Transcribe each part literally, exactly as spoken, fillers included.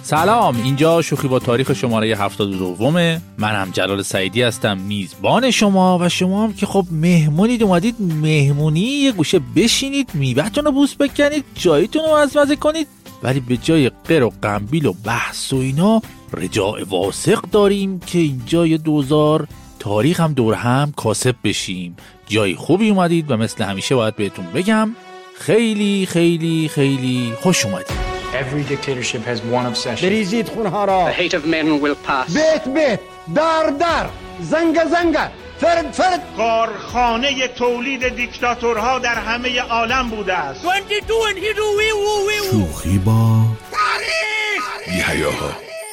سلام، اینجا شوخی با تاریخ شماره هفتاد و دومه. منم جلال سعیدی هستم، میزبان شما و شما هم که خب مهمونید، اومدید مهمونی یه گوشه بشینید، میوه‌تون رو بوس بکنید، جایتون رو مزمزه کنید، ولی به جای قر و قنبیل و بحث و اینا رجاع واثق داریم که اینجا یه دوزار تاریخ هم دور هم کاسب بشیم. جای خوبی اومدید و مثل همیشه باید بهتون بگم خیلی خیلی خیلی خوش اومدید. Every dictatorship has one obsession. بریزید خونها را. The hate of men will pass. بیت بیت، در در، زنگ زنگ، فرد فرد. کارخانه تولید دیکتاتورها در همه عالم بوده است. شوخی با تاریخ. یحیاها.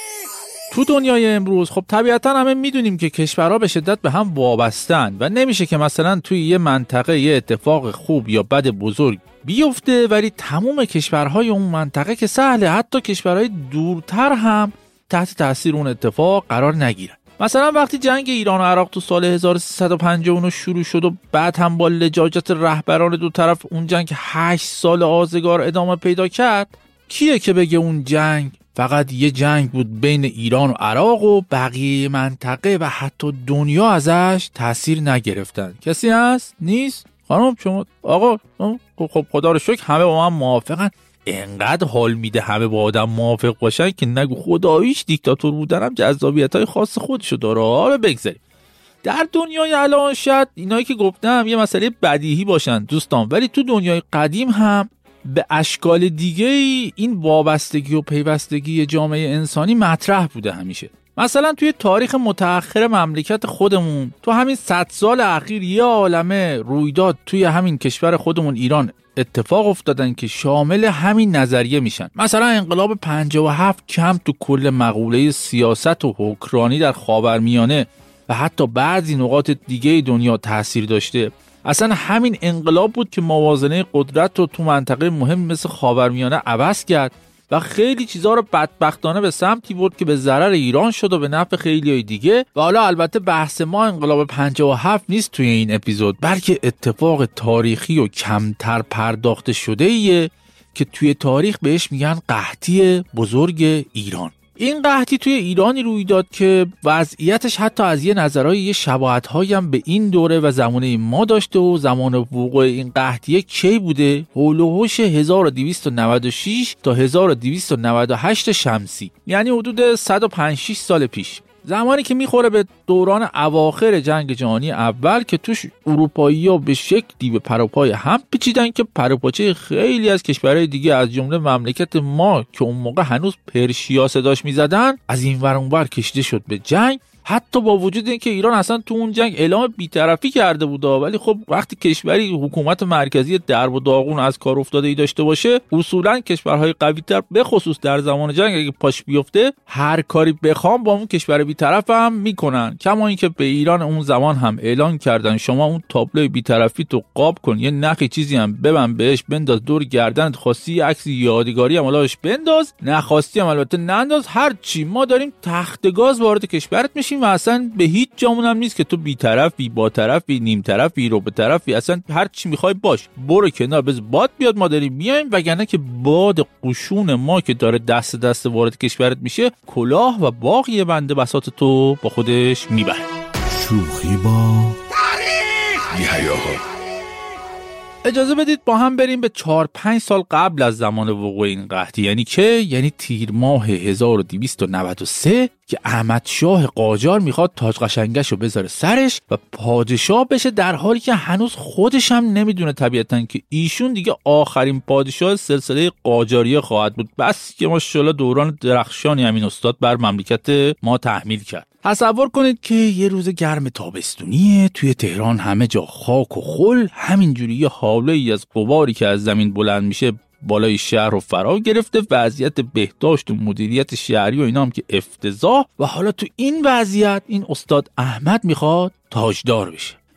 تو دنیای امروز خب طبیعتا همه میدونیم که کشورها به شدت به هم وابستن و نمیشه که مثلا توی یه منطقه یه اتفاق خوب یا بد بزرگ بیفته ولی تمام کشورهای اون منطقه که سهله، حتی کشورهای دورتر هم تحت تاثیر اون اتفاق قرار نگیرن. مثلا وقتی جنگ ایران و عراق تو سال هزار و سیصد و پنجاه و نه شروع شد و بعد هم با لجاجت رهبران دو طرف اون جنگ هشت سال آزگار ادامه پیدا کرد، کیه که بگه اون جنگ فقط یه جنگ بود بین ایران و عراق و بقیه منطقه و حتی دنیا ازش تاثیر نگرفتن؟ کسی هست؟ نیست؟ خانم شما آقا خب خدا رو شکر همه با من موافقن. انقدر حال میده همه با آدم موافق باشن که نگو خداییش دیکتاتور بودنم جذابیت‌های خاص خودشو داره. حالا بگذاریم در دنیای الان شاید اینایی که گفتم یه مسئله بدیهی باشن دوستان، ولی تو دنیای قدیم هم به اشکال دیگه این وابستگی و پیوستگی جامعه انسانی مطرح بوده همیشه. مثلا توی تاریخ متأخر مملکت خودمون تو همین صد سال اخیر یه عالمه رویداد توی همین کشور خودمون ایران اتفاق افتادن که شامل همین نظریه میشن. مثلا انقلاب پنجاه و هفت کم تو کل مقوله سیاست و حکمرانی در خاورمیانه و حتی بعضی نقاط دیگه دنیا تاثیر داشته. اصلا همین انقلاب بود که موازنه قدرت رو تو منطقه مهم مثل خاورمیانه عوض کرد و خیلی چیزها رو بدبختانه به سمتی برد که به ضرر ایران شد و به نفع خیلیای دیگه. و حالا البته بحث ما انقلاب پنجاه و هفت نیست توی این اپیزود، بلکه اتفاق تاریخی و کمتر پرداخته شده ایه که توی تاریخ بهش میگن قحطی بزرگ ایران. این قحطی توی ایرانی روی داد که وضعیتش حتی از یه نظرهای یه شباهت‌هایی هم به این دوره و زمانه ما داشته و زمان وقوع این قحطی کی بوده؟ حول و حوش هزار و دویست و نود و شش تا هزار و دویست و نود و هشت شمسی، یعنی حدود صد و پنج شش سال پیش، زمانی که میخوره به دوران اواخر جنگ جهانی اول که توش اروپایی‌ها به شکلی به پروپای هم پیچیدن که پروپاچه خیلی از کشورهای دیگه از جمله مملکت ما که اون موقع هنوز پرشیا صداش میزدن از این ور اون ور کشیده شد به جنگ. حتی با وجود اینکه ایران اصلا تو اون جنگ اعلام بی‌طرفی کرده بود، ولی خب وقتی کشوری حکومت مرکزی درب و داغون از کار افتاده‌ای داشته باشه، اصولا کشورهای قوی‌تر به خصوص در زمان جنگ اگه پاش بیفته هر کاری بخوام با اون کشور بی‌طرف هم میکنن. کما اینکه به ایران اون زمان هم اعلان کردن شما اون تابلوی بی‌طرفی تو قاب کن، یه نخی چیزی هم ببند بهش بنداز دور گردنت، خواستی عکس یادگاری هم الهش بنداز، نخواستی هم البته ننداز، هر چی ما داریم تخت گاز وارد کشورت میشیم و اصلا به هیچ جامون هم نیست که تو بی‌طرفی، با طرفی، نیم طرفی، رو به طرفی، اصلا هر چی میخوای باش، برو کنار بز باد بیاد ما داریم میایم، وگرنه که باد قشون ما که داره دست دست وارد کشورت میشه کلاه و باقی بنده بساط تو با خودش میبره. شوخی با تاریخ. یحیاها. اجازه بدید با هم بریم به چهار پنج سال قبل از زمان وقوع این قحطی. یعنی که یعنی تیر ماه هزار و دویست و نود و سه که احمد شاه قاجار میخواد تاج قشنگشو بذاره سرش و پادشاه بشه، در حالی که هنوز خودش هم نمیدونه طبیعتاً که ایشون دیگه آخرین پادشاه سلسله قاجاریه خواهد بود. بس که ماشاءالله دوران درخشانی همین استاد بر مملکت ما تحمیل کرد. تصور کنید که یه روز گرم تابستونیه، توی تهران همه جا خاک و خل، همینجوری یه حاله‌ای از غباری که از زمین بلند میشه بالای شهر رو فرا گرفته، وضعیت بهداشت و مدیریت شهری و اینا هم که افتضاح. و حالا تو این وضعیت این استاد احمد میخواد تاجدار بشه.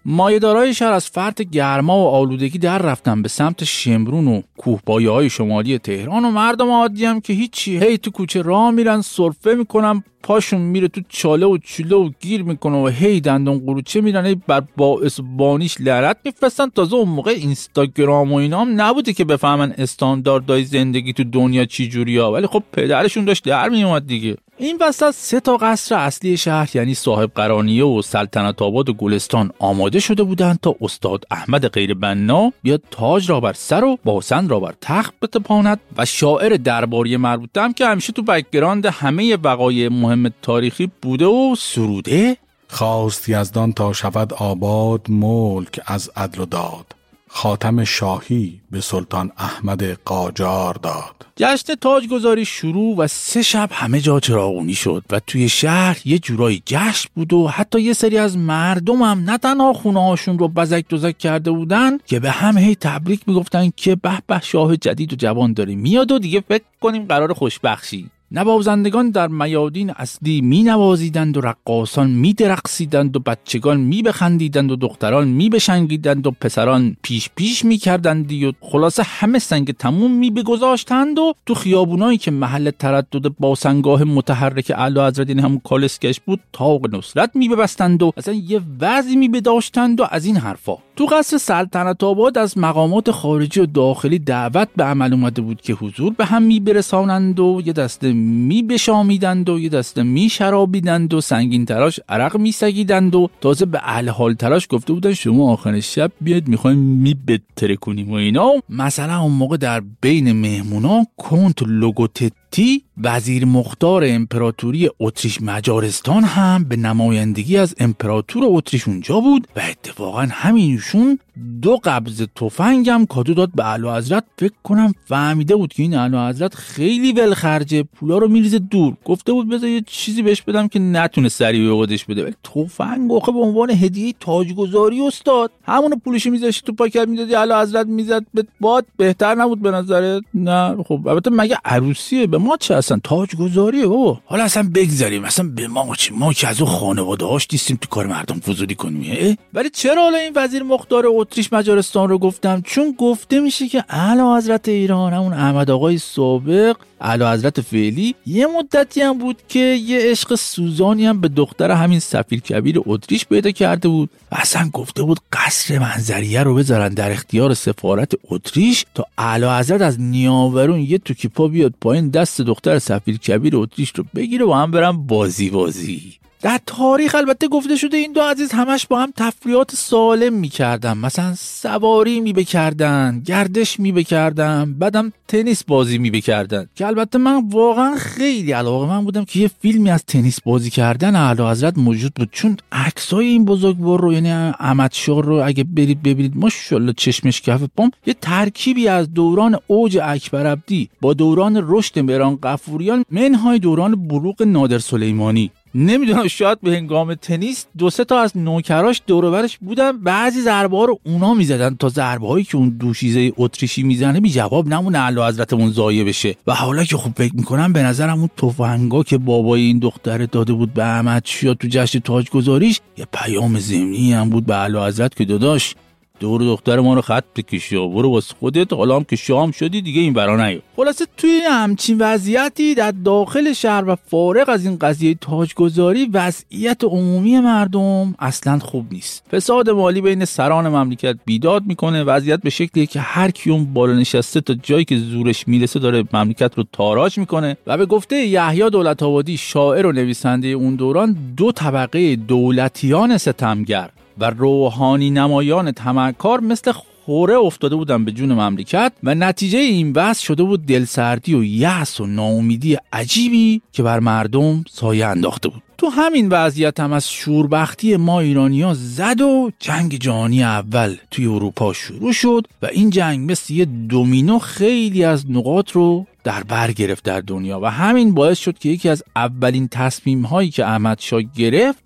مایه‌دارای شهر از فرط گرما و آلودگی در رفتن به سمت شمرون و کوهپایه‌های شمالی تهران و مردم عادی هم که هیچی هی تو کوچه راه میرن سرفه میکنن، پاشون میره تو چاله و چوله و گیر میکنه و هی دندون قروچه میرن، هی بر باعث بانیش لعنت میفرستن. تازه اون موقع اینستاگرام و اینا هم نبوده که بفهمن استانداردهای زندگی تو دنیا چی جوریه، ولی خب پدرشون داشت در میومد دیگه. این وسط سه تا قصر اصلی شهر یعنی صاحب قرانیه و سلطنت آباد و گلستان آماده شده بودند تا استاد احمد غیربنا بیاد تاج را بر سر و باسن را بر تخت بتپاند و شاعر درباری مربوطه هم که همیشه تو بک‌گراند همه وقایع مهم تاریخی بوده و سروده. خواست یزدان تا شود آباد ملک از عدل و داد، خاتم شاهی به سلطان احمد قاجار داد. جشن تاجگذاری شروع و سه شب همه جا چراغونی شد و توی شهر یه جورایی جشن بود و حتی یه سری از مردم هم نه تنها خونه هاشون رو بزک دوزک کرده بودن که به هم هی تبریک میگفتن که به به شاه جدید و جوان داره میاد و دیگه فکر کنیم قرار خوشبخشی. نوازندگان در میادین اصلی می نوازیدند و رقاصان می درقصیدند و بچگان می بخندیدند و دختران می بشنگیدند و پسران پیش پیش می کردندی و خلاصه همه سنگ تموم می بگذاشتند و تو خیابونایی که محل تردد باسنگاه متحرک اعلی حضرت این همون کالسکش بود طاق نصرت می ببستند و اصلا یه وضعی می بداشتند و از این حرفا. تو قصر سلطنت آباد از مقامات خارجی و داخلی دعوت به عمل اومده بود که حضور به هم می برسانند و یه دسته می بشامیدند و یه دسته می شرابیدند و سنگین تراش عرق می سگیدند و تازه به اهل حال تراش گفته بودن شما آخر شب بیاد میخوایم می بتره کنیم و اینا. مثلا اون موقع در بین مهمونا کنت لوگوتتی وزیر مختار امپراتوری اتریش مجارستان هم به نمایندگی از امپراتور اتریش اونجا بود و اتفاقا همینشون دو قبض تفنگ هم کادو داد به اعلی حضرت. فکر کنم فهمیده بود که این اعلی حضرت خیلی ولخرجه، پولا رو میریزه دور. گفته بود بذار یه چیزی بهش بدم که نتونه سریع به خودش بده، ولی تفنگ آخه به عنوان هدیه تاجگذاری استاد همون پولش میذاشت تو پاکت میدادی اعلی حضرت میزد به باد. بهتر نبود به نظرت؟ نه خب البته مگه عروسیه به ما چه، اصلا تاجگذاریه بابا. حالا اصلا بگذاریم اصلا به ما چه، ما که از اون خانواده هاش نیستیم تو کار مردم فضولی کنیم. ولی چرا حالا این وزیر مختار اتریش مجارستان رو گفتم؟ چون گفته میشه که اعلی حضرت ایران همون احمد آقای سابق اعلی حضرت فعلی یه مدتی هم بود که یه عشق سوزانی هم به دختر همین سفیر کبیر اتریش پیدا کرده بود و اصلا گفته بود قصر منظریه رو بذارن در اختیار سفارت اتریش تا اعلی حضرت از نیاورون یه توکی پا بیاد پایین دست دختر سفیر کبیر اتریش رو بگیره و هم برن بازی بازی. در تاریخ البته گفته شده این دو عزیز همش با هم تفریحات سالم می‌کردن، مثلا سواری می‌بکردن، گردش می‌بکردن، بعدم تنیس بازی می‌بکردن که البته من واقعا خیلی علاقه‌مند بودم که یه فیلمی از تنیس بازی کردن اعلی حضرت موجود بود، چون عکسای این بزرگوار رو یعنی احمد شاه رو اگه برید ببینید ماشاءالله چشمش کف پام یه ترکیبی از دوران اوج اکبرعبدی با دوران رشد مهران قفوریان منهای دوران بلوغ نادر سلیمانی. نمیدونم شاید به هنگام تنیس دو سه تا از نوکراش دور و برش بودن، بعضی ضربه ها رو اونا میزدن تا ضربه هایی که اون دوشیزه اتریشی میزنه بی جواب نمونه اعلی حضرتمون ضایع بشه. و حالا که خوب فکر میکنم به نظرم اون تفنگا که بابای این دختر داده بود به احمد شاه تو جشن تاجگذاریش یه پیام ضمنی هم بود به اعلی حضرت که داداش دور دختر ما رو خط بکشی و برو واسه خودت، حالا هم که شام شدی دیگه این برا نیا. خلاصه توی همچین وضعیتی در داخل شهر و فارغ از این قضیه تاجگذاری وضعیت عمومی مردم اصلا خوب نیست. فساد مالی بین سران مملکت بیداد میکنه، وضعیت به شکلیه که هر کیون بالا نشسته تا جایی که زورش میرسه داره مملکت رو تاراج میکنه. و به گفته یحیی دولت‌آبادی شاعر و نویسنده اون دوران دو طبقه دولتیان ستمگر و روحانی نمایان طمعکار مثل خوره افتاده بودن به جون مملکت و نتیجه این بحث شده بود دلسردی و یأس و ناامیدی عجیبی که بر مردم سایه انداخته بود. تو همین وضعیت هم از شوربختی ما ایرانی‌ها زد و جنگ جهانی اول توی اروپا شروع شد و این جنگ مثل یه دومینو خیلی از نقاط رو در بر گرفت در دنیا و همین باعث شد که یکی از اولین تصمیم هایی که احمد شاه گرفت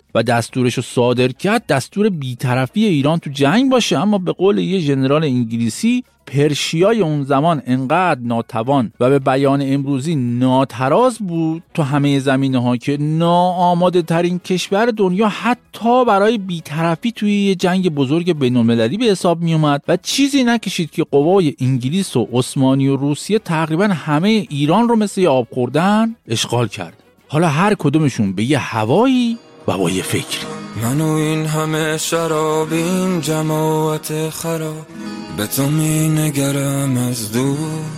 و دستورش رو صادر کرد دستور بی‌طرفی ایران تو جنگ باشه. اما به قول یه ژنرال انگلیسی، پرشیای اون زمان انقدر ناتوان و به بیان امروزی ناتراز بود تو همه زمینه‌ها که ناآماده ترین کشور دنیا حتی برای بی‌طرفی توی یه جنگ بزرگ بین‌المللی به حساب می اومد و چیزی نکشید که قوای انگلیس و عثمانی و روسیه تقریبا همه ایران رو مثل آب خوردن اشغال کرد. حالا هر کدومشون به یه هوایی و با یه فکری. من و این همه شراب، این جماعت خراب، به تو می نگرم از دور.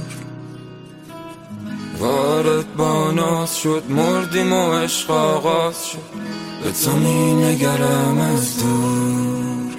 وارد با ناز شد، مردیم و عشق آغاز شد، به تو می نگرم از دور.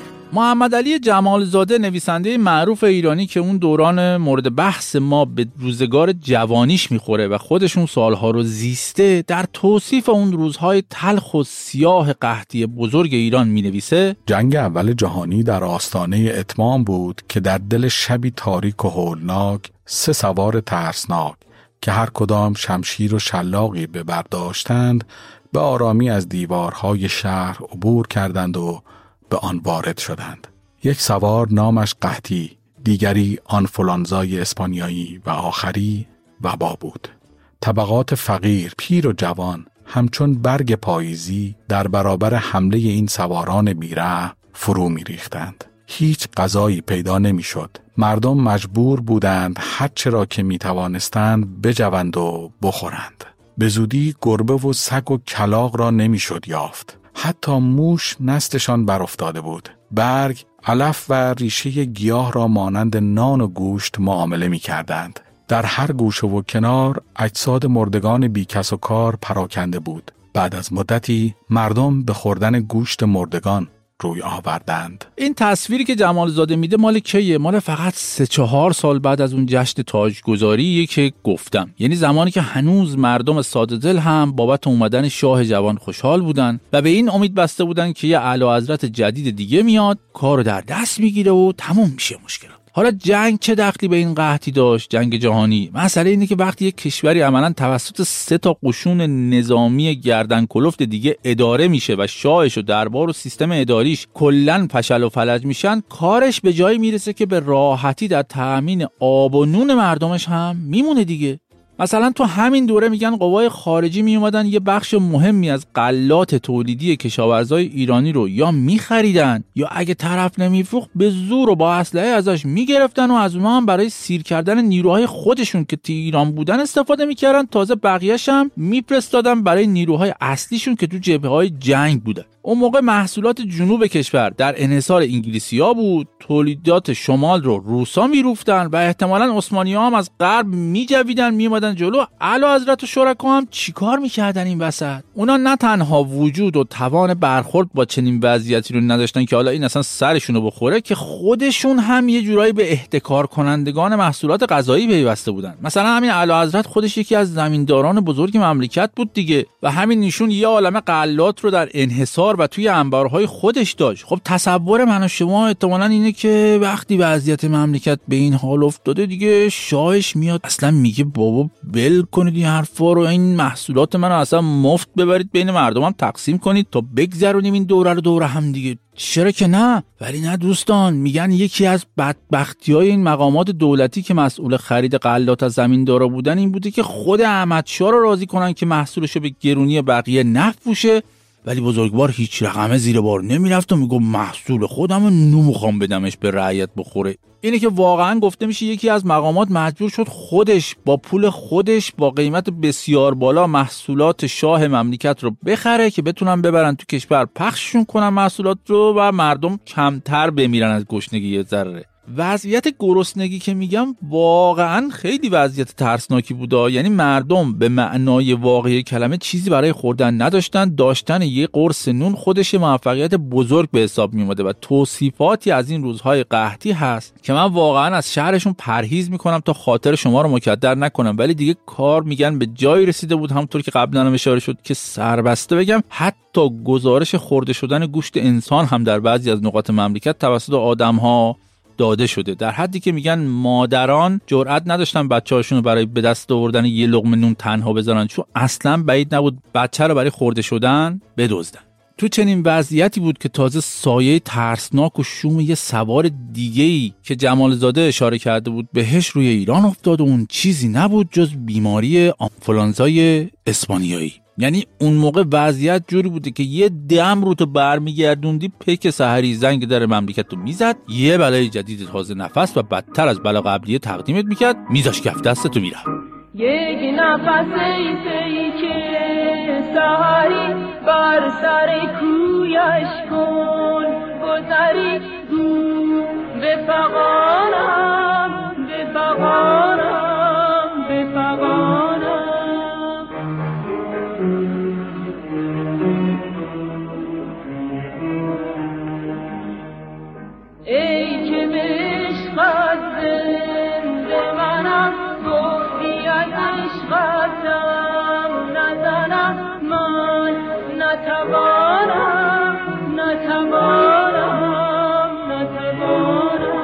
محمد علی جمالزاده، نویسنده معروف ایرانی که اون دوران مورد بحث ما به روزگار جوانیش میخوره و خودشون سالها رو زیسته، در توصیف اون روزهای تلخ و سیاه قحطی بزرگ ایران مینویسه: جنگ اول جهانی در آستانه اتمام بود که در دل شبی تاریک و هولناک سه سوار ترسناک که هر کدام شمشیر و شلاقی به بر داشتند به آرامی از دیوارهای شهر عبور کردند و به آن وارد شدند. یک سوار نامش قحطی، دیگری آنفولانزای اسپانیایی و آخری وبا بود. طبقات فقیر، پیر و جوان همچون برگ پاییزی در برابر حمله این سواران بیره فرو می ریختند. هیچ غذایی پیدا نمی شد. مردم مجبور بودند هر چه را که می توانستند بجوند و بخورند. به زودی گربه و سگ و کلاغ را نمی شد یافت. حتی موش نستشان بر افتاده بود. برگ، علف و ریشه گیاه را مانند نان و گوشت معامله می کردند. در هر گوشه و کنار اجساد مردگان بیکس و کار پراکنده بود. بعد از مدتی مردم به خوردن گوشت مردگان روی آوردند. این تصویری که جمالزاده میده مال کیه؟ مال فقط سه چهار سال بعد از اون جشن تاجگذاریه که گفتم. یعنی زمانی که هنوز مردم ساده دل هم بابت اومدن شاه جوان خوشحال بودن و به این امید بسته بودن که یه اعلیحضرت جدید دیگه میاد، کارو در دست میگیره و تموم میشه مشکلات. حالا جنگ چه دخلی به این قحطی داشت؟ جنگ جهانی. مسئله اینه که وقتی یک کشوری عملاً توسط سه تا قشون نظامی گردن کلفت دیگه اداره میشه و شاهش و دربار و سیستم اداریش کلاً فشل و فلج میشن، کارش به جایی میرسه که به راحتی در تأمین آب و نون مردمش هم میمونه دیگه. مثلا تو همین دوره میگن قوای خارجی میومدن یه بخش مهمی از غلات تولیدی کشاورزای ایرانی رو یا میخریدن یا اگه طرف نمیفروخت به زور و با اسلحه ازش میگرفتن و از اونها هم برای سیر کردن نیروهای خودشون که تو ایران بودن استفاده میکردن. تازه بقیه‌اش هم میفرستادن برای نیروهای اصلیشون که تو جبهه‌های جنگ بودن. اون موقع محصولات جنوب کشور در انحصار انگلیسی‌ها بود، تولیدات شمال رو روسا میروفتن و احتمالاً عثمانی‌ها هم از غرب میجویدن میومدن جلو. اعلیحضرت و شرکا هم چیکار میکردن این وسط؟ اونا نه تنها وجود و توان برخورد با چنین وضعیتی رو نداشتن که حالا این اصلا سرشون رو بخوره، که خودشون هم یه جورایی به احتکار کنندگان محصولات غذایی پیوسته بودن. مثلا همین اعلیحضرت خودش یکی از زمینداران بزرگ مملکت بود دیگه و همین ایشون یه عالمه غلات رو در انحصار و توی انبارهای خودش داشت. خب تصور من و شما احتمالاً اینه که وقتی وضعیت مملکت به این حال افتاده دیگه شاهش میاد اصلا میگه بابا بل کنید این حرفا رو، این محصولات منو اصلا مفت ببرید بین مردمم تقسیم کنید تا بگذرونیم این دوره رو دوره هم دیگه. چرا که نه؟ ولی نه دوستان، میگن یکی از بدبختی‌های این مقامات دولتی که مسئول خرید غلات از زمیندارا بودن این بوده که خود احمدشاه رو راضی کنن که محصولشو به گرونی بقیه نفروشه، ولی بزرگوار هیچ رقمه زیر بار نمیرفت و میگم محصول خودم رو نمیخوام بدمش به رعیت بخوره. اینه که واقعا گفته میشه یکی از مقامات مجبور شد خودش با پول خودش با قیمت بسیار بالا محصولات شاه مملکت رو بخره که بتونن ببرن تو کشور پخششون کنن محصولات رو و مردم کمتر بمیرن از گشنگی یه ذره. وضعیت گرسنگی که میگم واقعا خیلی وضعیت ترسناکی بوده. یعنی مردم به معنای واقعی کلمه چیزی برای خوردن نداشتن. داشتن یه قرص نون خودش موفقیت بزرگ به حساب میومده و توصیفاتی از این روزهای قحطی هست که من واقعا از شهرشون پرهیز میکنم تا خاطر شما رو مکدر نکنم، ولی دیگه کار میگن به جایی رسیده بود، همونطور که قبلا هم اشاره شد که سربسته بگم حتی گزارش خورده شدن گوشت انسان هم در بعضی از نقاط مملکت توسط آدم‌ها داده شده، در حدی که میگن مادران جرئت نداشتن بچه‌هاشون رو برای به دست آوردن یه لقمه نون تنها بذارن، چون اصلا بعید نبود بچه رو برای خورده شدن بدزدن. تو چنین وضعیتی بود که تازه سایه ترسناک و شوم یه سوار دیگه‌ای که جمال زاده اشاره کرده بود بهش روی ایران افتاد و اون چیزی نبود جز بیماری آنفولانزای اسپانیایی. یعنی اون موقع وضعیت جوری بوده که یه دم رو تو برمیگردوندی پیک سحری زنگ در مملکت رو میزد، یه بلای جدید تازه نفس و بدتر از بلا قبلیه تقدیمت میکرد، میذاش کف دستتو میرفت. یک نفس پیک سحری بر سر کویش کن، گذری دو به فغانم به فغانم به فغانم. ای که عشق از زنده منم، گفتی از عشقتم نزنم، من نتوانم نتوانم نتوانم.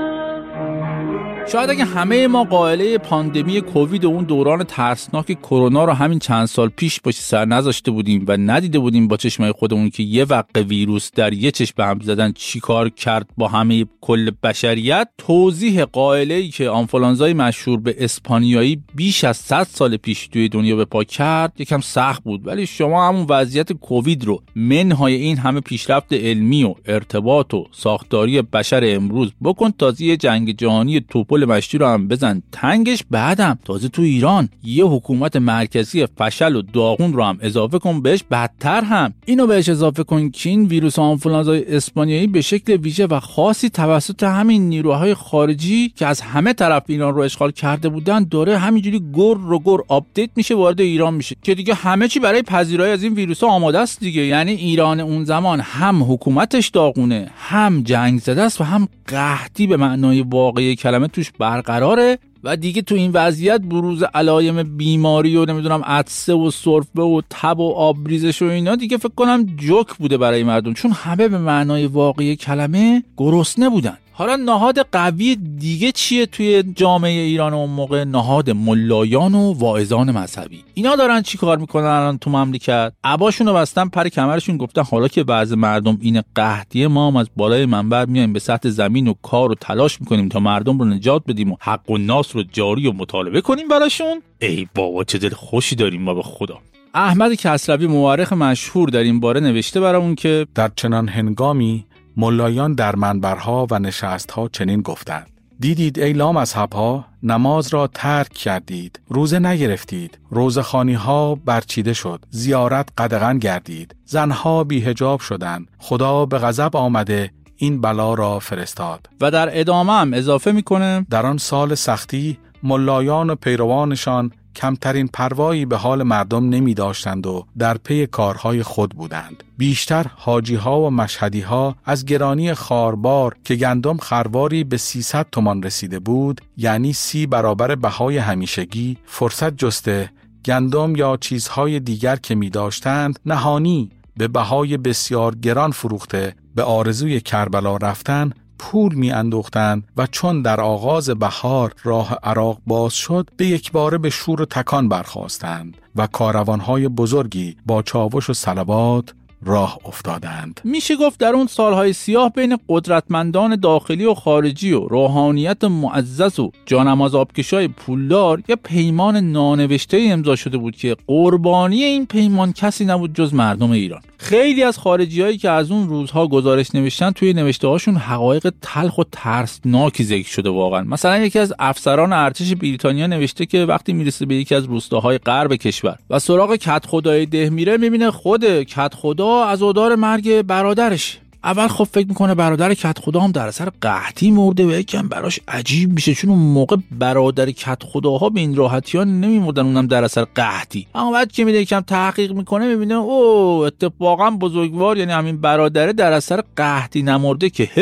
شاید اگه همه ما قائله پاندمی کووید و اون دوران ترسناک کرونا رو همین چند سال پیش پشت سر نذاشته بودیم و ندیده بودیم با چشمای خودمون که یه وقت ویروس در یه چشم به هم زدن چیکار کرد با همه کل بشریت، توضیح قائله‌ای که آنفولانزای مشهور به اسپانیایی بیش از صد سال پیش توی دنیا به پا کرد یکم سخت بود. ولی شما همون وضعیت کووید رو منهای این همه پیشرفت علمی و ارتباط و ساختاری بشر امروز بکن، تازه یه جنگ جهانی توپل مشتی رو هم بزن تنگش، بعدم تازه تو ایران یه حکومت مرکزی فشل و داغون رو هم اضافه کن بهش، بدتر هم اینو بهش اضافه کن که این ویروس آنفولانزای اسپانیایی به شکل ویژه و خاصی توسط همین نیروهای خارجی که از همه طرف ایران رو اشغال کرده بودن داره همینجوری گر رو گر آپدیت میشه، وارد ایران میشه که دیگه همه چی برای پذیرایی از این ویروسا آماده است دیگه. یعنی ایران اون زمان هم حکومتش داغونه، هم جنگ زده است و هم قحطی به معنای واقعی کلمه توش برقراره و دیگه تو این وضعیت بروز علائم بیماری و نمیدونم عطسه و سرفه و تب و آبریزش و اینا دیگه فکر کنم جوک بوده برای مردم، چون همه به معنای واقعی کلمه گرسنه بودن. حالا نهاد قوی دیگه چیه توی جامعه ایران اون موقع؟ نهاد ملایان و واعظان مذهبی. اینا دارن چی کار میکنن الان تو مملکت؟ عباشونو بستن پر کمرشون، گفتن حالا که بعض مردم این قحطیه، ما هم از بالای منبر میایم به سطح زمین و کار و تلاش میکنیم تا مردم رو نجات بدیم و حق و ناس رو جاری و مطالبه کنیم براشون. ای بابا چه دل خوشی داریم ما به خدا. احمد کسروی مورخ مشهور در این باره نوشته برامون که در چنان هنگامی ملایان در منبرها و نشستها چنین گفتند: دیدید ای لامذهب‌ها، نماز را ترک کردید، روزه نگرفتید، روزخوانی‌ها برچیده شد، زیارت قدغن گردید، زنها بی حجاب شدند، خدا به غضب آمده این بلا را فرستاد. و در ادامه هم اضافه میکنه در آن سال سختی ملایان و پیروانشان کمترین پروایی به حال مردم نمی داشتند و در پی کارهای خود بودند. بیشتر حاجی ها و مشهدی ها از گرانی خاربار که گندم خرواری به سیصد تومان رسیده بود، یعنی سی برابر بهای همیشگی، فرصت جسته گندم یا چیزهای دیگر که می داشتند نهانی به بهای بسیار گران فروخته به آرزوی کربلا رفتن پول می اندوختند و چون در آغاز بهار راه عراق باز شد به یک باره به شور و تکان برخاستند و کاروانهای بزرگی با چاوش و صلوات راه افتادند. میشه گفت در اون سالهای سیاه بین قدرتمندان داخلی و خارجی و روحانیت معزز و جانماز آبکشای پولدار یه پیمان نانوشته امضا شده بود که قربانی این پیمان کسی نبود جز مردم ایران. خیلی از خارجیایی که از اون روزها گزارش نوشتن توی نوشته هاشون حقایق تلخ و ترسناکی ذکر شده واقعا. مثلا یکی از افسران ارتش بریتانیا نوشته که وقتی میرسه به یکی از روستاهای غرب کشور و سراغ کت خدای ده میره، میبینه خود کت خدا عزادار مرگ برادرش. اول خب فکر میکنه برادر کت خدا هم در اثر قحطی مرده و یکم براش عجیب میشه، چون اون موقع برادر کت خداها به این راحتی ها نمیمردن، اونم در اثر قحطی. اما بعد که میره یکم تحقیق میکنه میبینه او اتفاقا بزرگوار، یعنی همین برادره در اثر قحطی نمرده که هیچ،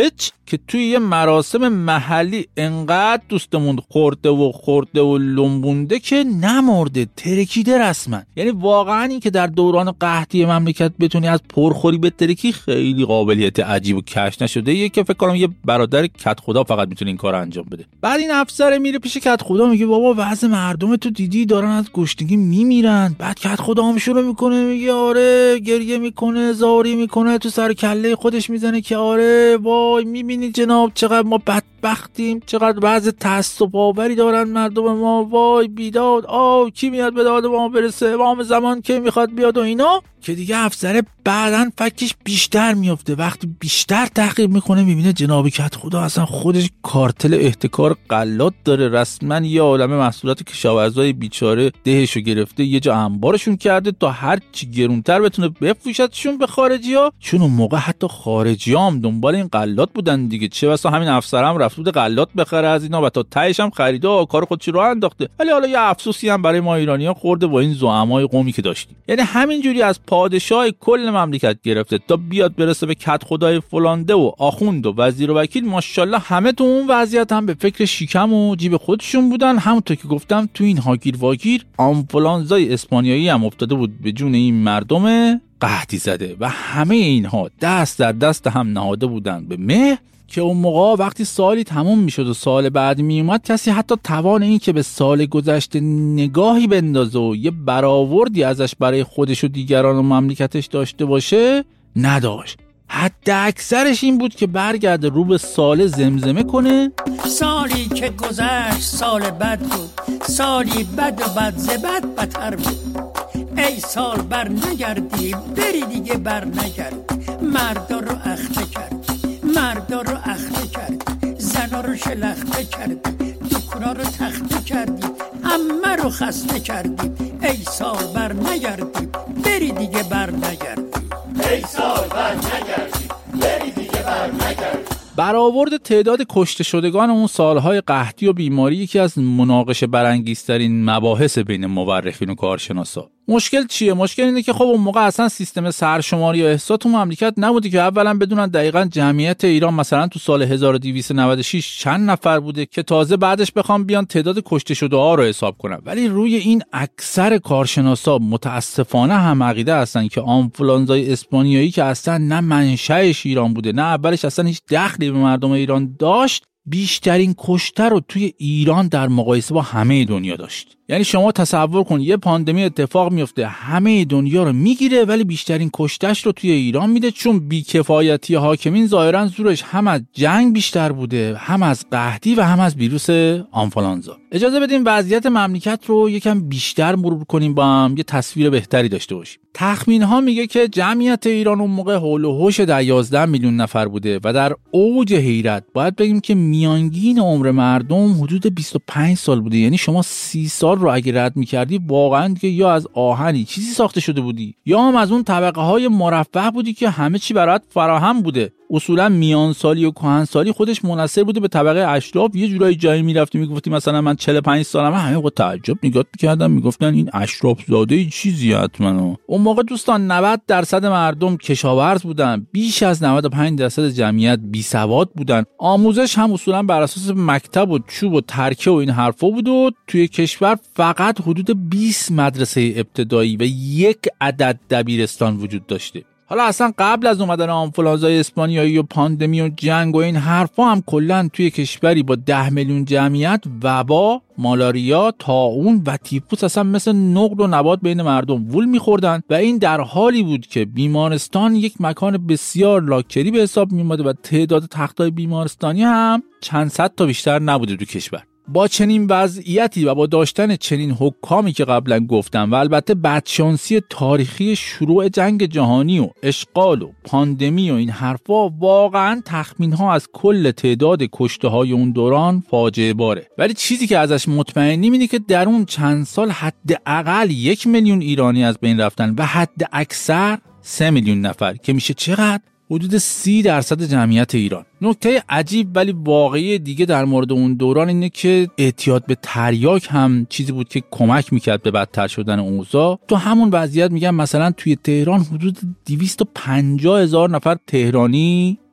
که توی یه مراسم محلی انقدر دوستمون خورده و خورده و لنبونده که نمرده، ترکیده رسما. یعنی واقعا این که در دوران قحطی مملکت بتونی از پرخوری بترکی خیلی قابلیت عجیب و کش نشده، یه که فکر کنم یه برادر کت خدا فقط میتونه این کارو انجام بده. بعد این افسر میره پیش کت خدا میگه بابا وضع مردم تو دیدی دارن از گشنگی میمیرن. بعد کت خدا هم شروع میکنه میگه آره، گریه میکنه، زاری میکنه، تو سر کله خودش میزنه که آره وای میبینی جناب چقدر ما بدبختیم، چقدر وضع تعصب آوری دارن مردم ما، وای بیداد، آ کی میاد به داد ما برسه، امام زمان که میخواد بیاد و اینا. که دیگه افسر بعدن فکش بیشتر میفته. وقتی بیشتر تحقیق میکنه میبینه جناب کت خدا اصلا خودش کارتل احتکار غلات داره، رسما یه عالمه محصولات کشاورزای بیچاره دهشو گرفته یه جا انبارشون کرده تا هر چی گرونتر بتونه بفروشتشون به خارجی‌ها، چون اون موقع حتی خارجی‌ها هم دنبال این غلات بودن دیگه. چه بسا همین افسر هم رفت بود غلات بخره از اینا و تا تهش هم خریده و کار خودش رو انداخته. ولی حالا یه افسوسی هم برای ما ایرانی‌ها خورده با این زعمای قومی که داشتیم. یعنی همینجوری از پادشاه کل مملکت گرفته تا بیاد برسه به کت خدای فلانده و آخوند و وزیر و وکیل، ماشاءالله همه تو اون وضعیت هم به فکر شیکم و جیب خودشون بودن. همونطور که گفتم تو این هاگیر واگیر آنفولانزای اسپانیایی هم افتاده بود به جون این مردم قحطی زده و همه اینها دست در دست هم نهاده بودن به مه که اون موقع وقتی سالی تموم میشد و سال بعد میومد کسی حتی توان این که به سال گذشته نگاهی بندازه و یه برآوردی ازش برای خودش و دیگران و مملکتش داشته باشه نداشت. حتی اکثرش این بود که برگرده رو به سال زمزمه کنه سالی که گذشت سال بد بود، سالی بد و بد ز بد بدتر بود. ای سال بر نگردی بری دیگه بر نگردی، مردا رو اخته کردی، مردا رو اخته کردی، زنا رو شلخته کردی، دکونا رو تخته کردی، همه رو خسته کردی. ای سال بر نگردی بری دیگه بر نگردی، ای سال بر نگردی بری دیگه بر نگردی. برآورد تعداد کشته شدگان اون سالهای قحطی و بیماری یکی از مناقشه برانگیزترین مباحث بین مورخین و کارشناسا. مشکل چیه؟ مشکل اینه که خب اون موقع اصلا سیستم سرشماری یا احصا تو مملکت نبوده که اولا بدونن دقیقاً جمعیت ایران مثلا تو سال هزار و دویست و نود و شش چند نفر بوده که تازه بعدش بخوام بیان تعداد کشته شده ها رو حساب کنن. ولی روی این اکثر کارشناسا متاسفانه هم عقیده هستن که آنفولانزای اسپانیایی که اصلا نه منشأش ایران بوده نه اولش اصلا هیچ دخلی به مردم ایران داشت، بیشترین کشته رو توی ایران در مقایسه با همه دنیا داشت. یعنی شما تصور کن یه پاندمی اتفاق میفته همه دنیا رو میگیره ولی بیشترین کشتهش رو توی ایران میده، چون بیکفایتی حاکمین ظاهرا زورش هم از جنگ بیشتر بوده، هم از قحطی و هم از ویروس آنفولانزا. اجازه بدیم وضعیت مملکت رو یکم بیشتر مرور کنیم با هم یه تصویر بهتری داشته باشیم. تخمین ها میگه که جمعیت ایران اون موقع حول و حوش در یازده میلیون نفر بوده و در اوج حیرت باید بگیم که میانگین عمر مردم حدود بیست و پنج سال بوده. یعنی شما سی سال رو اگه رد می‌کردی واقعاً که یا از آهنی چیزی ساخته شده بودی یا هم از اون طبقه های مرفه بودی که همه چی برات فراهم بوده. اصولا میان سالی و کهن سالی خودش منحصر بوده به طبقه اشراف. یه جورایی جایی میرفتی میگفتی مثلا من چهل و پنج سالمه، همه با تعجب نگات میکردن میگفتن این اشراف زاده چیزی حتما. اون موقع دوستان نود درصد مردم کشاورز بودن، بیش از نود و پنج درصد جمعیت بی سواد بودن. آموزش هم اصولا بر اساس مکتب و چوب و ترکه و این حرفا بود و توی کشور فقط حدود بیست مدرسه ابتدایی و یک عدد دبیرستان وجود داشته. حالا اصلا قبل از اومدن آنفولانزای اسپانیایی و پاندمی و جنگ و این حرفا هم کلا توی کشوری با ده میلیون جمعیت وبا، مالاریا، طاعون و تیفوس اصلا مثل نقل و نبات بین مردم وول می‌خوردن و این در حالی بود که بیمارستان یک مکان بسیار لاکچری به حساب می‌اومد و تعداد تخت‌های بیمارستانی هم چند صد تا بیشتر نبوده تو کشور. با چنین وضعیتی و با داشتن چنین حکامی که قبلا گفتم و البته بدشانسی تاریخی شروع جنگ جهانی و اشغال و پاندمی و این حرفا، واقعا تخمین‌ها از کل تعداد کشته‌های اون دوران فاجعه باره. ولی چیزی که ازش مطمئنیم اینه که در اون چند سال حداقل یک میلیون ایرانی از بین رفتن و حد اکثر سه میلیون نفر که میشه چقدر؟ حدود سی درصد جمعیت ایران. نکته عجیب ولی واقعی دیگه در مورد اون دوران اینه که اعتیاد به تریاک هم چیزی بود که کمک میکرد به بدتر شدن اوضاع. تو همون وضعیت میگم مثلا توی تهران حدود دویست و پنجاه هزار نفر تهرانی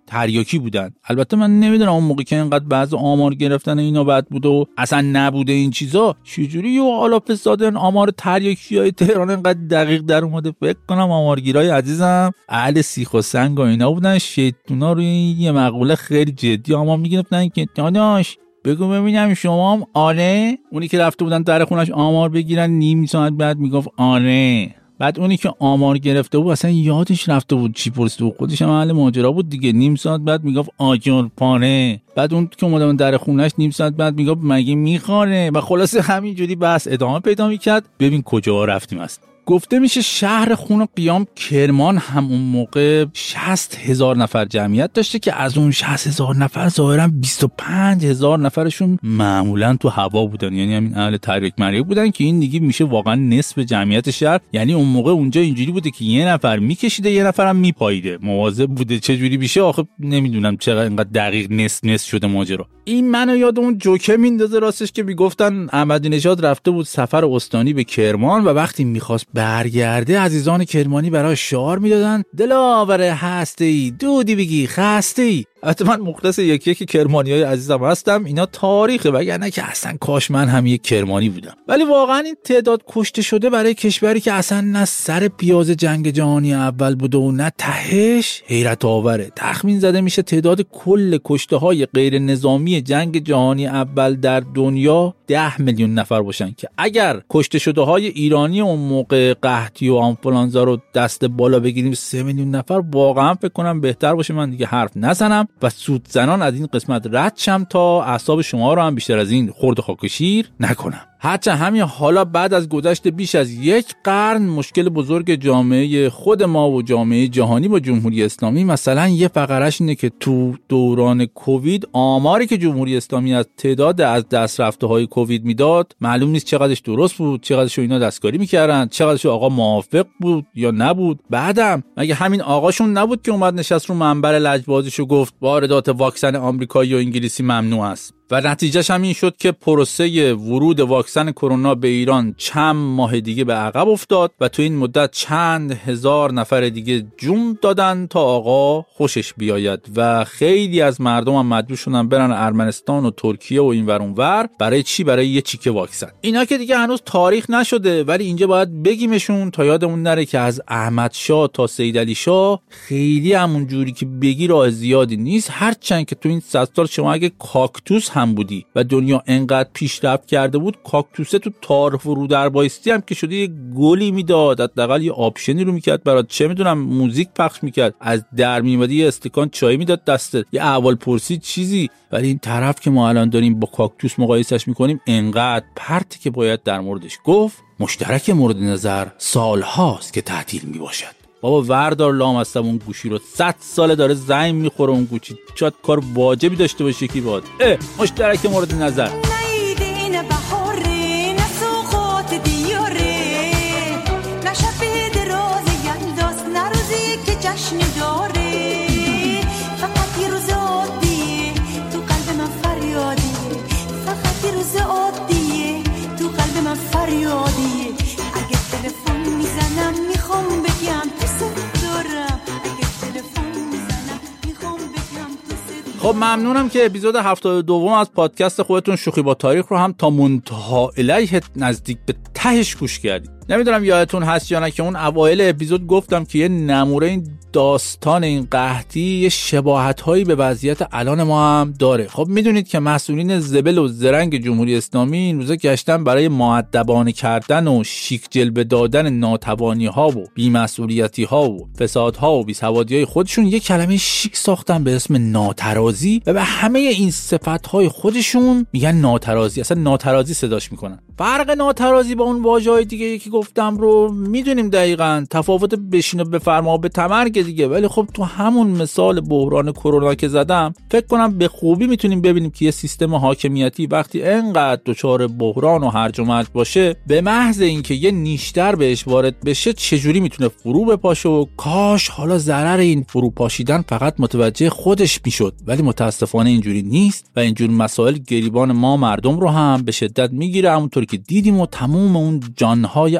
تریاکی بودن. البته من نمیدونم اون موقع که اینقدر بعض آمار گرفتن اینا بد بوده و اصلا نبوده این چیزا چجوری و حالا فسادن آمار تریاکیای تهران اینقدر دقیق در اومده. فکر کنم آمارگیرای عزیزم اهل سیخ و سنگ و اینا بودن، شیطونا روی یه مقوله خیلی جدی آمار میگرفتن که داداش بگو ببینم شما هم آره. اونی که رفته بودن در خونش آمار بگیرن نیم ساعت بعد میگفت آره. بعد اونی که آمار گرفته بود اصلا یادش رفته بود چی پرسید و خودش هم اهل ماجرا بود دیگه، نیم ساعت بعد میگفت آجر پاره. بعد اون که اومدن در خونش نیم ساعت بعد میگفت مگه میخواره. و خلاصه همینجوری بحث ادامه پیدا میکرد. ببین کجا رفتیم است. گفته میشه شهر خون و قیام کرمان هم اون موقع شصت هزار نفر جمعیت داشته که از اون شصت هزار نفر ظاهرا بیست و پنج هزار نفرشون معمولا تو هوا بودن، یعنی همین اهل تریاک مریاک بودن که این دیگه میشه واقعا نصف جمعیت شهر. یعنی اون موقع اونجا اینجوری بوده که یه نفر میکشیده یه نفرم میپاییده، مواظب بوده چه جوری بشه. آخه نمیدونم چقدر اینقدر دقیق نصف نصف شده ماجرا. این منو یاد اون جوکه میندازه راستش که میگفتن احمدی نژاد رفته بود سفر استانی به کرمان و وقتی میخواست برگرده عزیزان کرمانی برای شعار میدادن دلاور هستی دودی بگی خستی. البته من مخلص یکی یکی کرمانیای عزیزم هستم، اینا تاریخه، وگرنه که اصلا کاش من هم یک کرمانی بودم. ولی واقعا این تعداد کشته شده برای کشوری که اصلا نه سر پیاز جنگ جهانی اول بوده و نه تهش حیرت آوره. تخمین زده میشه تعداد کل کشته های غیر نظامی جنگ جهانی اول در دنیا ده میلیون نفر باشن که اگر کشته شده های ایرانی اون موقع قحطی و آنفولانزا رو دست بالا بگیریم سه میلیون نفر، واقعا فکر کنم بهتر باشه من دیگه حرف نزنم و سود زنان از این قسمت رد شم تا اعصاب شما رو هم بیشتر از این خورد خاک و شیر نکنم. هرچند همین حالا بعد از گذشت بیش از یک قرن مشکل بزرگ جامعه خود ما و جامعه جهانی با جمهوری اسلامی مثلا یه فقرش اینه که تو دوران کووید آماری که جمهوری اسلامی از تعداد از دست رفته های کووید میداد معلوم نیست چقدرش درست بود، چقدرش اینا دستکاری میکردن، چقدرش آقا موافق بود یا نبود. بعدم مگه همین آقاشون نبود که اومد نشست رو منبر لجبازیشو گفت واردات واکسن آمریکایی و انگلیسی ممنوع است و نتیجهش هم این شد که پروسه ورود واکسن کرونا به ایران چند ماه دیگه به عقب افتاد و تو این مدت چند هزار نفر دیگه جون دادن تا آقا خوشش بیاید و خیلی از مردم هم مجبور شدن برن ارمنستان و ترکیه و این ور اون ور. برای چی؟ برای یه چیکه واکسن. اینا که دیگه هنوز تاریخ نشده ولی اینجا باید بگیمشون تا یادمون نره که از احمد شاه تا سید علی شاه خیلی همون جوری که بگی راه زیادی نیست. هرچند که تو این صد سال شما اگه کاکتوس هم بودی و دنیا انقدر پیشرفت کرده بود، کاکتوسه تو تار فرو در بایستی هم که شده یه گلی میداد، حداقل یه آپشنی رو میکرد برات، چه میدونم موزیک پخش میکرد، از در میومدی یه استکان چای میداد دستت، یه احوال پرسی چیزی. ولی این طرف که ما الان داریم با کاکتوس مقایسش میکنیم انقدر پرتی که باید در موردش گفت. مشترک مورد نظر سال هاست که تعطیل میباشد. بابا وردار لام هستم اون گوشی رو، صد ساله داره زنگ میخوره اون گوشی، شاید کار واجبی داشته باشه کی باد. اه مشترک مورد نظر خب ممنونم که اپیزود هفتاد و دو از پادکست خودتون شوخی با تاریخ رو هم تا منتها الیه نزدیک به تهش گوش کردید. نمیدونم یادتون هست یا نه که اون اوایل اپیزود گفتم که یه نمونه این داستان این قحطی یه شباهت‌هایی به وضعیت الان ما هم داره. خب میدونید که مسئولین زبل و زرنگ جمهوری اسلامی این روزا گشتن برای مؤدبانه کردن و شیک جلوه دادن ناتوانی‌ها و بی‌مسئولیتی‌ها و فسادها و بی‌سوادی‌های خودشون یه کلمه شیک ساختن به اسم ناترازی و به همه این صفت‌های خودشون میگن ناترازی. اصلا ناترازی صداش میکنن. فرق ناترازی با اون واژه‌های دیگه که گفتم رو میدونیم دقیقاً، تفاوت بشین و بفرما به تمرگ دیگه. ولی خب تو همون مثال بحران کرونا که زدم فکر کنم به خوبی میتونیم ببینیم که یه سیستم حاکمیتی وقتی انقدر دچار بحران و هرج و مرج باشه، به محض اینکه یه نیشتر بهش وارد بشه چجوری میتونه فرو بپاشه و کاش حالا ضرر این فرو پاشیدن فقط متوجه خودش میشد. ولی متاسفانه اینجوری نیست و اینجور مسائل گریبان ما مردم رو هم به شدت میگیره، همونطور که دیدیم و تموم اون جانهای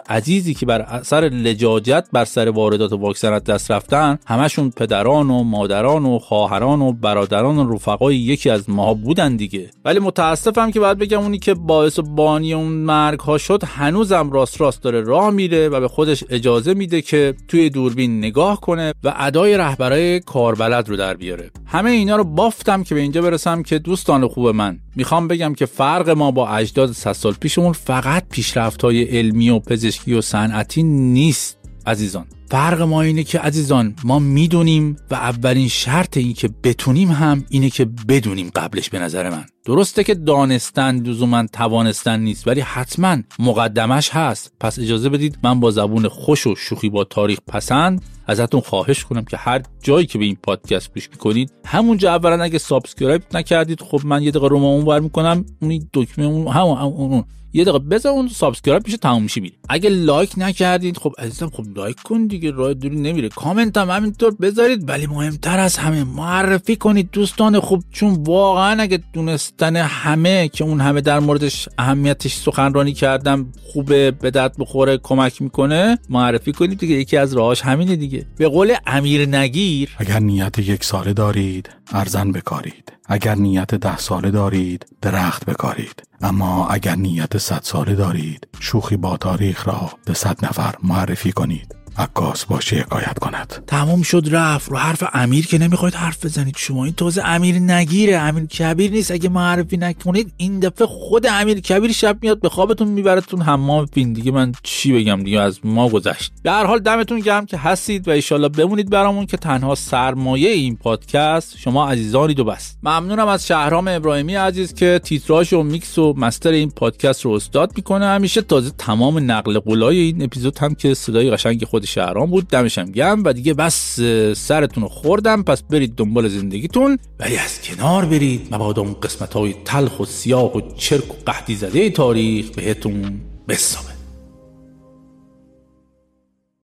عزیزی که بر اثر لجاجت بر سر واردات واکسن از دست رفتن همشون پدران و مادران و خواهران و برادران و رفقای یکی از ما بودن دیگه. ولی متاسفم که باید بگم اونی که باعث بانی اون مرگ ها شد هنوزم راست راست داره راه میره و به خودش اجازه میده که توی دوربین نگاه کنه و ادای رهبرای کاربلد رو در بیاره. همه اینا رو بافتم که به اینجا برسم که دوستان خوب من، میخوام بگم که فرق ما با اجداد صد سال پیشمون فقط پیشرفت‌های علمی و پزشکی و صنعتی نیست عزیزان. فرق ما اینه که عزیزان ما میدونیم و اولین شرط این که بتونیم هم اینه که بدونیم قبلش. به نظر من درسته که دانستن لزوما توانستن نیست، ولی حتما مقدمش هست. پس اجازه بدید من با زبون خوش و شوخی با تاریخ پسند ازتون خواهش کنم که هر جایی که به این پادکست گوش میکنید همونجا اولا اگه سابسکرایب نکردید، خب من یه دقیقه رو ما اونور میکنم، اون دکمه اون همون اون یه دقیقه بزن اون سابسکرایب میشه تموم میشه میره. اگه لایک نکردید خب عزیزم خب لایک کن دیگه، راه دوری نمیره. کامنت هم همینطور بذارید، ولی مهمتر از همه معرفی کنید دوستان خوب، چون واقعا اگه دونستن همه که اون همه در موردش اهمیتش سخنرانی کردم خوبه، به درد بخوره، کمک میکنه، معرفی کنید دیگه. یکی از راهاش همینه دیگه. به قول امیر نگیر، اگر نیت یک ساله دارید ارزن بکارید، اگر نیت ده ساله دارید درخت بکارید، اما اگر نیت صد ساله دارید شوخی با تاریخ را به صد نفر معرفی کنید. عکاس باشه حکایت کند. تمام شد رفت. رو حرف امیر که نمیخواید حرف بزنید شما. این توزه امیر نگیره، امیر کبیر نیست. اگه معرفی نکنید این دفعه خود امیر کبیر شب میاد به خوابتون میبرتون حمام فین. دیگه من چی بگم دیگه، از ما گذشت. به هر حال دمتون گرم که هستید و ان شاءالله بمونید برامون که تنها سرمایه این پادکست شما عزیزانید و بس. ممنونم از شهرام ابراهیمی عزیز که تیتراژ و میکس و مستر این پادکست رو استاد میکنه همیشه. تازه تمام نقل قولای این اپیزود هم که صدای قشنگ خود شهرام بود. دمشم گرم. و دیگه بس سرتون رو خوردم، پس برید دنبال زندگیتون، ولی از کنار برید مبادا اون قسمت‌های تلخ و سیاه و چرک و قحطی زده تاریخ بهتون بسابه.